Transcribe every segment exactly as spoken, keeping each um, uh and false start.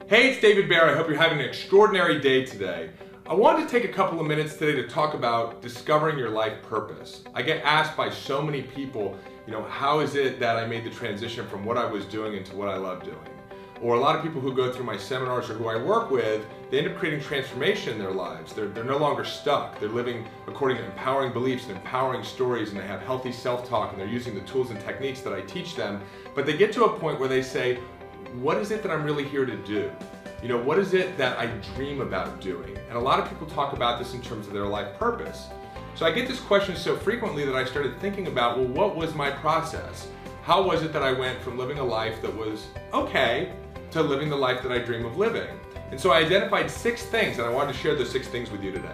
Hey, it's David Bear. I hope you're having an extraordinary day today. I wanted to take a couple of minutes today to talk about discovering your life purpose. I get asked by so many people, you know, how is it that I made the transition from what I was doing into what I love doing? Or a lot of people who go through my seminars or who I work with, they end up creating transformation in their lives. They're, they're no longer stuck. They're living according to empowering beliefs and empowering stories, and they have healthy self-talk, and they're using the tools and techniques that I teach them. But they get to a point where they say, what is it that I'm really here to do? You know, what is it that I dream about doing? And a lot of people talk about this in terms of their life purpose. So I get this question so frequently that I started thinking about, well, what was my process? How was it that I went from living a life that was okay to living the life that I dream of living? And so I identified six things, and I wanted to share those six things with you today.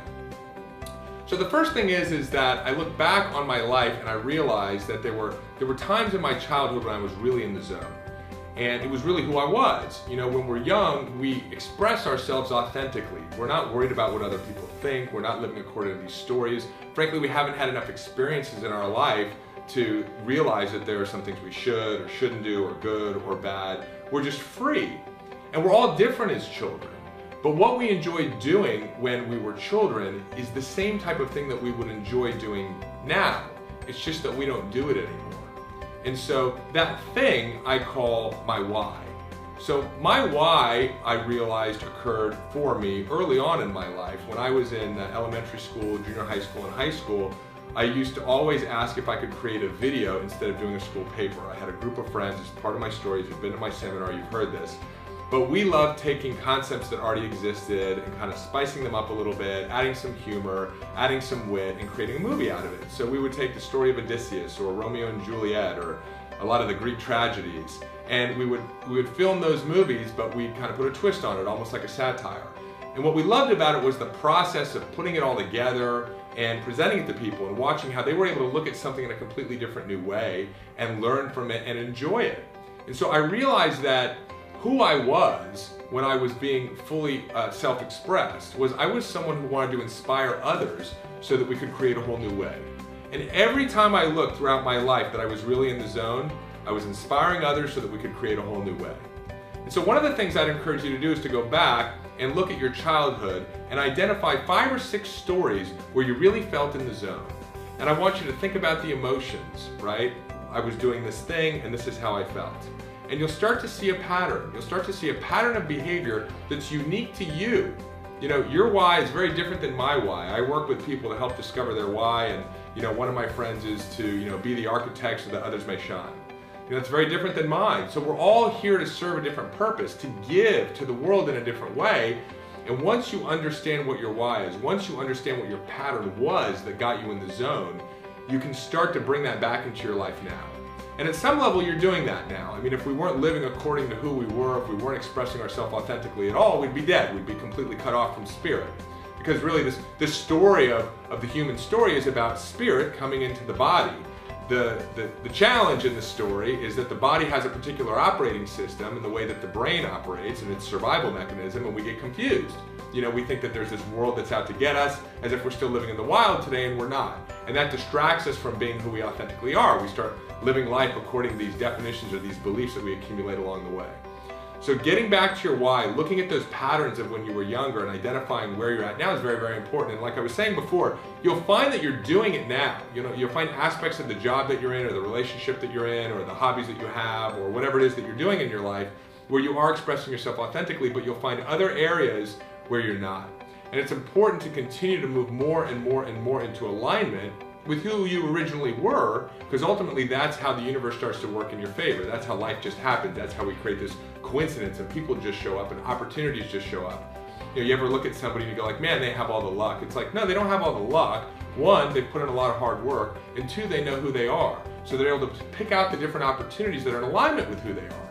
So the first thing is, is that I look back on my life and I realized that there were, there were times in my childhood when I was really in the zone. And it was really who I was. You know, when we're young, we express ourselves authentically. We're not worried about what other people think. We're not living according to these stories. Frankly, we haven't had enough experiences in our life to realize that there are some things we should or shouldn't do, or good or bad. We're just free. And we're all different as children. But what we enjoyed doing when we were children is the same type of thing that we would enjoy doing now. It's just that we don't do it anymore. And so that thing I call my why. So my why, I realized, occurred for me early on in my life. When I was in elementary school, junior high school, and high school, I used to always ask if I could create a video instead of doing a school paper. I had a group of friends, as part of my stories, you've been to my seminar, you've heard this. But we loved taking concepts that already existed and kind of spicing them up a little bit, adding some humor, adding some wit, and creating a movie out of it. So we would take the story of Odysseus or Romeo and Juliet or a lot of the Greek tragedies, and we would, we would film those movies, but we'd kind of put a twist on it, almost like a satire. And what we loved about it was the process of putting it all together and presenting it to people and watching how they were able to look at something in a completely different new way and learn from it and enjoy it. And so I realized that who I was when I was being fully uh, self-expressed was I was someone who wanted to inspire others so that we could create a whole new way. And every time I looked throughout my life that I was really in the zone, I was inspiring others so that we could create a whole new way. And so one of the things I'd encourage you to do is to go back and look at your childhood and identify five or six stories where you really felt in the zone. And I want you to think about the emotions, right? I was doing this thing and this is how I felt. And you'll start to see a pattern. You'll start to see a pattern of behavior that's unique to you. You know, your why is very different than my why. I work with people to help discover their why, and you know, one of my friends is to, you know, be the architect so that others may shine. You know, it's very different than mine. So we're all here to serve a different purpose, to give to the world in a different way. And once you understand what your why is, once you understand what your pattern was that got you in the zone, you can start to bring that back into your life now. And at some level, you're doing that now. I mean, if we weren't living according to who we were, if we weren't expressing ourselves authentically at all, we'd be dead. We'd be completely cut off from spirit. Because really, this, this story of, of the human story is about spirit coming into the body. The, the, the challenge in the story is that the body has a particular operating system in the way that the brain operates and its survival mechanism, and we get confused. You know, we think that there's this world that's out to get us, as if we're still living in the wild today, and we're not. And that distracts us from being who we authentically are. We start living life according to these definitions or these beliefs that we accumulate along the way. So getting back to your why, looking at those patterns of when you were younger and identifying where you're at now is very, very important. And like I was saying before, you'll find that you're doing it now. You know, you'll find aspects of the job that you're in, or the relationship that you're in, or the hobbies that you have, or whatever it is that you're doing in your life, where you are expressing yourself authentically, but you'll find other areas where you're not. And it's important to continue to move more and more and more into alignment with who you originally were, because ultimately that's how the universe starts to work in your favor. That's how life just happens. That's how we create this coincidence and people just show up and opportunities just show up. You know, you ever look at somebody and you go like, man, they have all the luck. It's like, no, they don't have all the luck. One, they've put in a lot of hard work, and two, they know who they are. So they're able to pick out the different opportunities that are in alignment with who they are.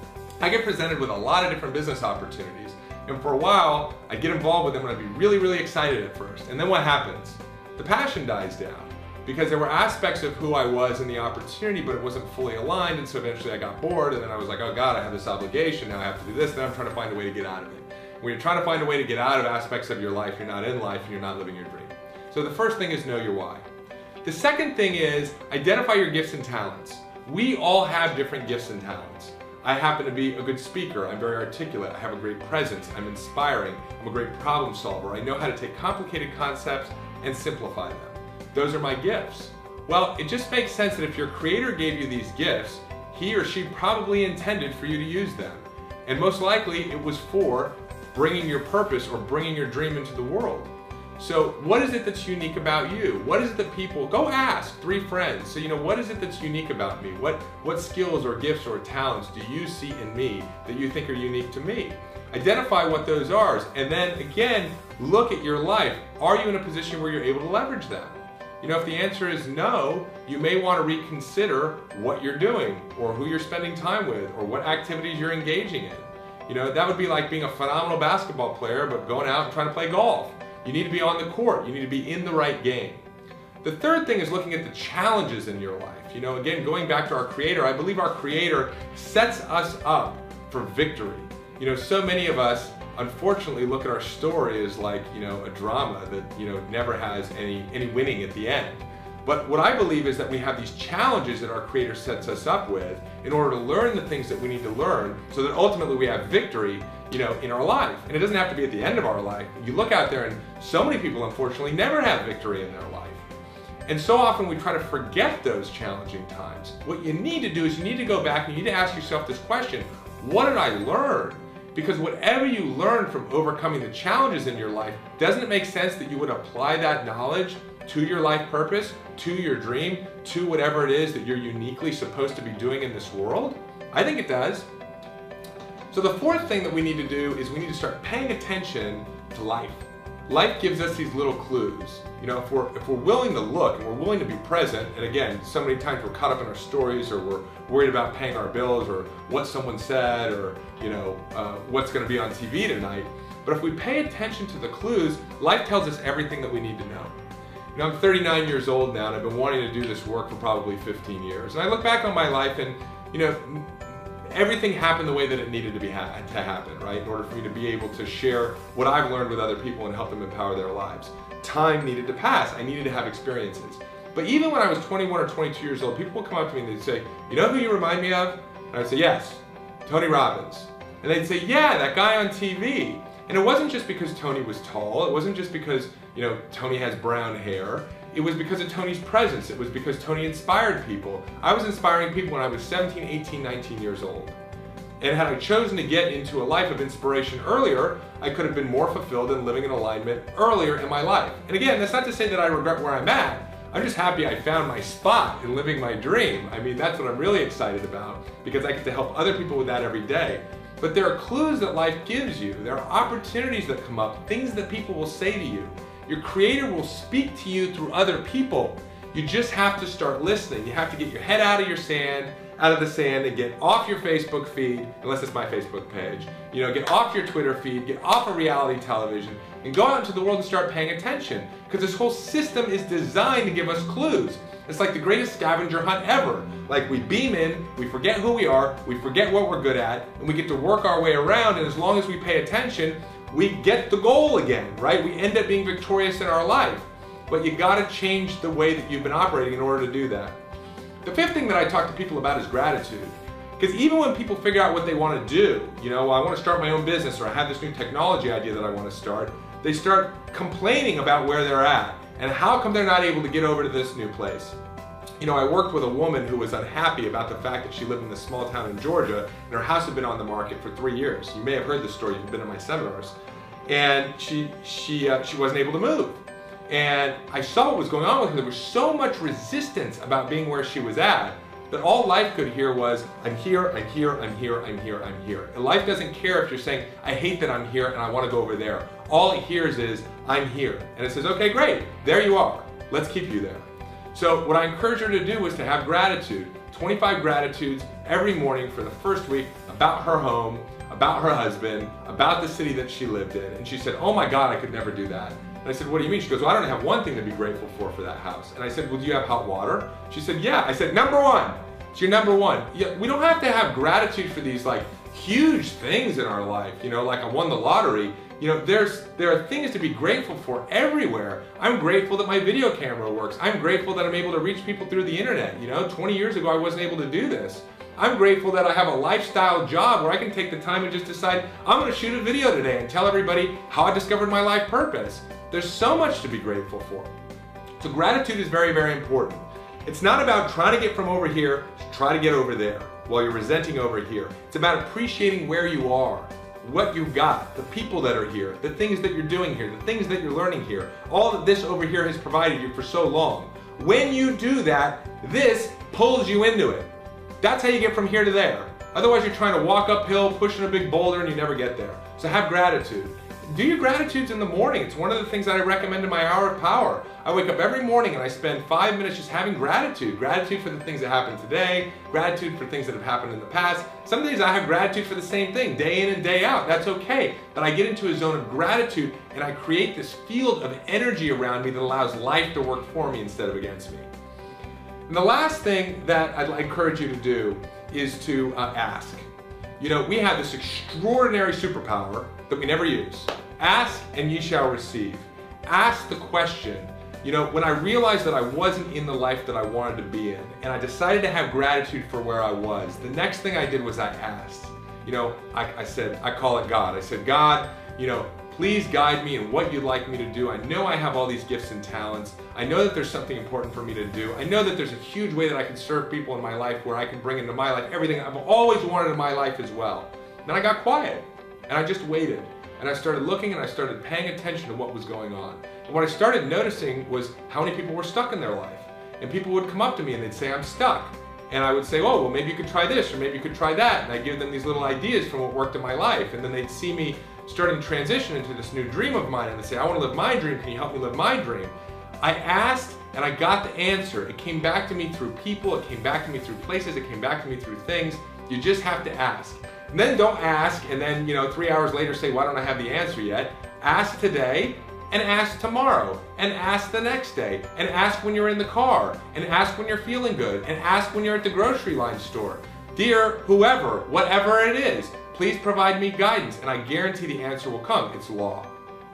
I get presented with a lot of different business opportunities, and for a while, I get involved with them and I'd be really, really excited at first. And then what happens? The passion dies down. Because there were aspects of who I was in the opportunity, but it wasn't fully aligned, and so eventually I got bored, and then I was like, oh God, I have this obligation, now I have to do this, and then I'm trying to find a way to get out of it. When you're trying to find a way to get out of aspects of your life, you're not in life, and you're not living your dream. So the first thing is know your why. The second thing is identify your gifts and talents. We all have different gifts and talents. I happen to be a good speaker. I'm very articulate. I have a great presence. I'm inspiring. I'm a great problem solver. I know how to take complicated concepts and simplify them. Those are my gifts. Well, it just makes sense that if your creator gave you these gifts, he or she probably intended for you to use them. And most likely it was for bringing your purpose or bringing your dream into the world. So what is it that's unique about you? What is it that people, go ask three friends. So, you know, what is it that's unique about me? What, what skills or gifts or talents do you see in me that you think are unique to me? Identify what those are, and then again, look at your life. Are you in a position where you're able to leverage them? You know, if the answer is no, you may want to reconsider what you're doing or who you're spending time with or what activities you're engaging in. You know, that would be like being a phenomenal basketball player but going out and trying to play golf. You need to be on the court. You need to be in the right game. The third thing is looking at the challenges in your life. You know, again, going back to our creator, I believe our creator sets us up for victory. You know, so many of us, unfortunately, look at our story as like, you know, a drama that, you know, never has any, any winning at the end. But what I believe is that we have these challenges that our creator sets us up with in order to learn the things that we need to learn so that ultimately we have victory, you know, in our life. And it doesn't have to be at the end of our life. You look out there and so many people, unfortunately, never have victory in their life. And so often we try to forget those challenging times. What you need to do is you need to go back and you need to ask yourself this question: what did I learn? Because whatever you learn from overcoming the challenges in your life, doesn't it make sense that you would apply that knowledge to your life purpose, to your dream, to whatever it is that you're uniquely supposed to be doing in this world? I think it does. So the fourth thing that we need to do is we need to start paying attention to life. Life gives us these little clues. You know, if we're, if we're willing to look and we're willing to be present, and again, so many times we're caught up in our stories or we're worried about paying our bills or what someone said or, you know, uh, what's going to be on T V tonight. But if we pay attention to the clues, life tells us everything that we need to know. You know, I'm thirty-nine years old now and I've been wanting to do this work for probably fifteen years. And I look back on my life and, you know, everything happened the way that it needed to be ha to happen, right? In order for me to be able to share what I've learned with other people and help them empower their lives. Time needed to pass. I needed to have experiences. But even when I was twenty-one or twenty-two years old, people would come up to me and they'd say, you know who you remind me of? And I'd say, yes, Tony Robbins. And they'd say, yeah, that guy on T V. And it wasn't just because Tony was tall. It wasn't just because, you know, Tony has brown hair. It was because of Tony's presence. It was because Tony inspired people. I was inspiring people when I was seventeen, eighteen, nineteen years old. And had I chosen to get into a life of inspiration earlier, I could have been more fulfilled and living in alignment earlier in my life. And again, that's not to say that I regret where I'm at. I'm just happy I found my spot in living my dream. I mean, that's what I'm really excited about because I get to help other people with that every day. But there are clues that life gives you. There are opportunities that come up, things that people will say to you. Your creator will speak to you through other people. You just have to start listening. You have to get your head out of your sand, out of the sand and get off your Facebook feed, unless it's my Facebook page. You know, get off your Twitter feed, get off of reality television, and go out into the world and start paying attention. Because this whole system is designed to give us clues. It's like the greatest scavenger hunt ever. Like we beam in, we forget who we are, we forget what we're good at, and we get to work our way around, and as long as we pay attention, we get the goal again, right? We end up being victorious in our life. But you gotta change the way that you've been operating in order to do that. The fifth thing that I talk to people about is gratitude. Because even when people figure out what they want to do, you know, I want to start my own business or I have this new technology idea that I want to start, they start complaining about where they're at and how come they're not able to get over to this new place. You know, I worked with a woman who was unhappy about the fact that she lived in this small town in Georgia and her house had been on the market for three years. You may have heard this story if you've been in my seminars. And she, she, uh, she wasn't able to move. And I saw what was going on with her. There was so much resistance about being where she was at that all life could hear was, I'm here, I'm here, I'm here, I'm here, I'm here. And life doesn't care if you're saying, I hate that I'm here and I want to go over there. All it hears is, I'm here. And it says, okay, great, there you are. Let's keep you there. So what I encourage her to do is to have gratitude, twenty-five gratitudes every morning for the first week about her home, about her husband, about the city that she lived in. And she said, oh my God, I could never do that. And I said, what do you mean? She goes, well, I don't have one thing to be grateful for for that house. And I said, well, do you have hot water? She said, yeah. I said, number one. It's your number one. Yeah, we don't have to have gratitude for these like huge things in our life. You know, like I won the lottery. You know, there's there are things to be grateful for everywhere. I'm grateful that my video camera works. I'm grateful that I'm able to reach people through the internet. You know, twenty years ago I wasn't able to do this. I'm grateful that I have a lifestyle job where I can take the time and just decide, I'm going to shoot a video today and tell everybody how I discovered my life purpose. There's so much to be grateful for. So gratitude is very, very important. It's not about trying to get from over here to try to get over there while you're resenting over here. It's about appreciating where you are, what you got, the people that are here, the things that you're doing here, the things that you're learning here, all that this over here has provided you for so long. When you do that, this pulls you into it. That's how you get from here to there. Otherwise, you're trying to walk uphill, pushing a big boulder, and you never get there. So have gratitude. Do your gratitudes in the morning. It's one of the things that I recommend in my Hour of Power. I wake up every morning and I spend five minutes just having gratitude. Gratitude for the things that happened today, gratitude for things that have happened in the past. Some days I have gratitude for the same thing, day in and day out. That's okay. But I get into a zone of gratitude and I create this field of energy around me that allows life to work for me instead of against me. And the last thing that I'd encourage you to do is to uh, ask. You know, we have this extraordinary superpower that we never use. Ask and ye shall receive. Ask the question. You know, when I realized that I wasn't in the life that I wanted to be in, and I decided to have gratitude for where I was, the next thing I did was I asked. You know, I, I said, I call it God. I said, God, you know, please guide me in what you'd like me to do. I know I have all these gifts and talents. I know that there's something important for me to do. I know that there's a huge way that I can serve people in my life where I can bring into my life everything I've always wanted in my life as well. Then I got quiet and I just waited. And I started looking and I started paying attention to what was going on. And what I started noticing was how many people were stuck in their life. And people would come up to me and they'd say, I'm stuck. And I would say, oh, well, maybe you could try this or maybe you could try that. And I give them these little ideas from what worked in my life. And then they'd see me starting to transition into this new dream of mine and they say, I want to live my dream. Can you help me live my dream? I asked and I got the answer. It came back to me through people. It came back to me through places. It came back to me through things. You just have to ask. And then don't ask and then, you know, three hours later say, why don't I have the answer yet? Ask today and ask tomorrow and ask the next day and ask when you're in the car and ask when you're feeling good and ask when you're at the grocery line store. Dear whoever, whatever it is, please provide me guidance and I guarantee the answer will come. It's law.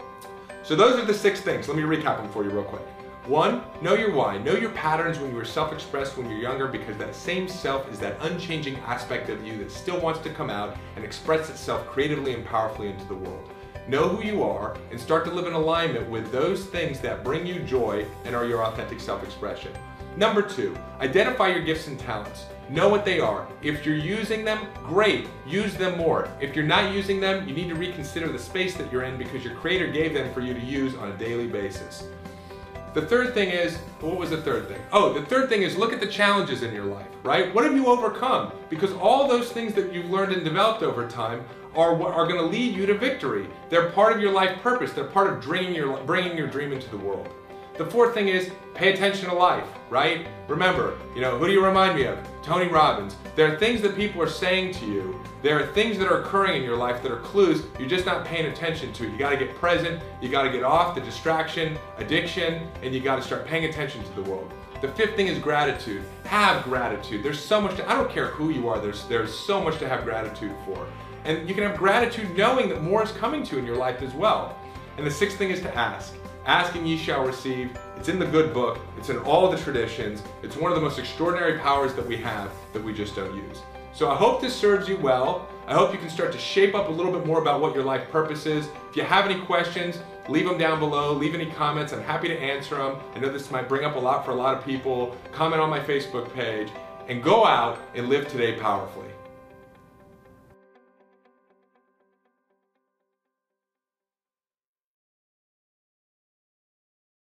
So those are the six things. Let me recap them for you real quick. One, know your why. Know your patterns when you were self-expressed when you're younger, because that same self is that unchanging aspect of you that still wants to come out and express itself creatively and powerfully into the world. Know who you are and start to live in alignment with those things that bring you joy and are your authentic self-expression. Number two, identify your gifts and talents. Know what they are. If you're using them, great, use them more. If you're not using them, you need to reconsider the space that you're in because your creator gave them for you to use on a daily basis. The third thing is, what was the third thing? Oh, the third thing is look at the challenges in your life, right? What have you overcome? Because all those things that you've learned and developed over time are what are going to lead you to victory. They're part of your life purpose. They're part of bringing your, bringing your dream into the world. The fourth thing is pay attention to life, right? Remember, you know, who do you remind me of? Tony Robbins. There are things that people are saying to you. There are things that are occurring in your life that are clues. You're just not paying attention to it. You got to get present. You got to get off the distraction, addiction, and you got to start paying attention to the world. The fifth thing is gratitude. Have gratitude. There's so much to, I don't care who you are, there's, there's so much to have gratitude for. And you can have gratitude knowing that more is coming to you in your life as well. And the sixth thing is to ask. Ask and ye shall receive. It's in the good book. It's in all of the traditions. It's one of the most extraordinary powers that we have that we just don't use. So I hope this serves you well. I hope you can start to shape up a little bit more about what your life purpose is. If you have any questions, leave them down below. Leave any comments. I'm happy to answer them. I know this might bring up a lot for a lot of people. Comment on my Facebook page and go out and live today powerfully.